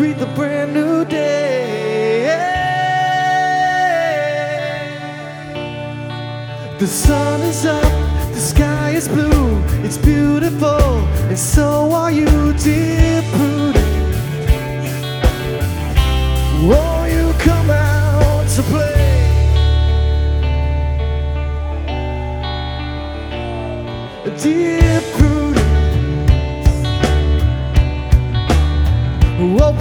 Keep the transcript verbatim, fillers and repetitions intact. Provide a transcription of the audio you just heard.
greet the brand new day. The sun is up, the sky is blue, it's beautiful, and so are you, dear Prudence. Won't you come out to play? Dear Prudence, oh